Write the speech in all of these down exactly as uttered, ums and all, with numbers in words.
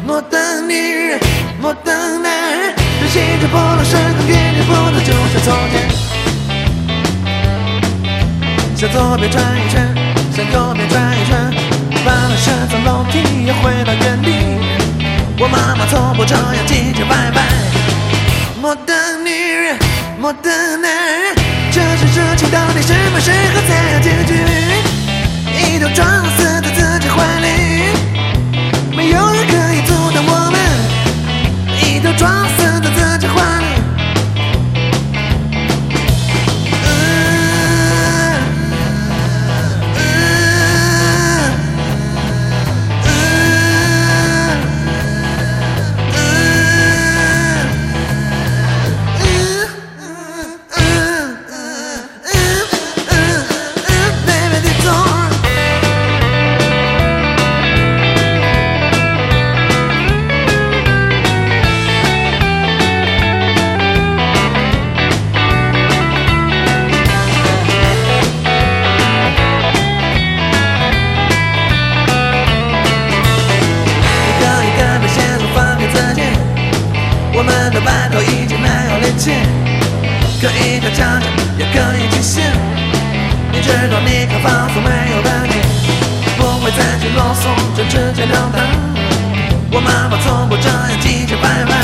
摩登女人，摩登男人，这西装破落时刻原地不动，就像从前。向左边转一圈，向右边转一圈，翻了十层楼梯又回到原地。我妈妈从不这样唧唧歪歪。摩登女人，摩登男人，这是事情到底适不适合才有结局？一头撞死在自己怀里，没有人可以阻挡我们，一头撞死在自己怀里。我们的白头已经没有力气，可以更强壮，也可以清醒。你知道你可放松没有的你，不会再去啰嗦，就直接了当。我妈妈从不这样唧唧歪歪。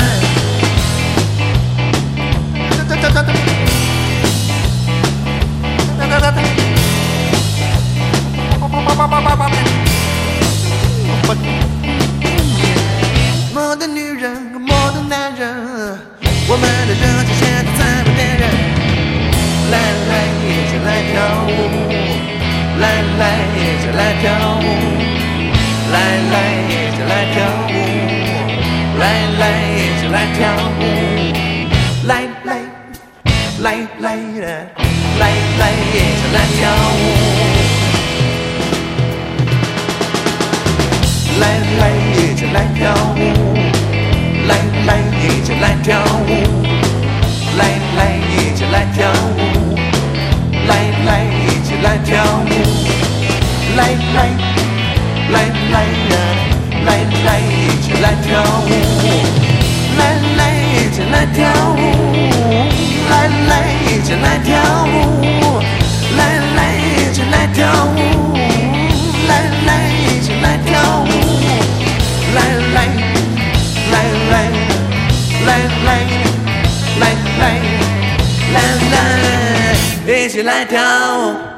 摩登女人和摩登男人，我们的热情现在在被点燃。来来，一起来跳舞，来来，一起来跳舞，来来，一起来跳舞，来来，一起来跳舞，来来，来来来来，一起来跳舞。来来，一起来跳舞，来来，一起来跳舞，来来，一起来跳舞，来来，一起来跳舞，来来，来来来来，一起来跳舞，来来，一起来跳舞，来来，一起来跳舞，来来，一起来跳舞，来来，一起来跳舞。来来来来来来来来来来，一起来跳舞。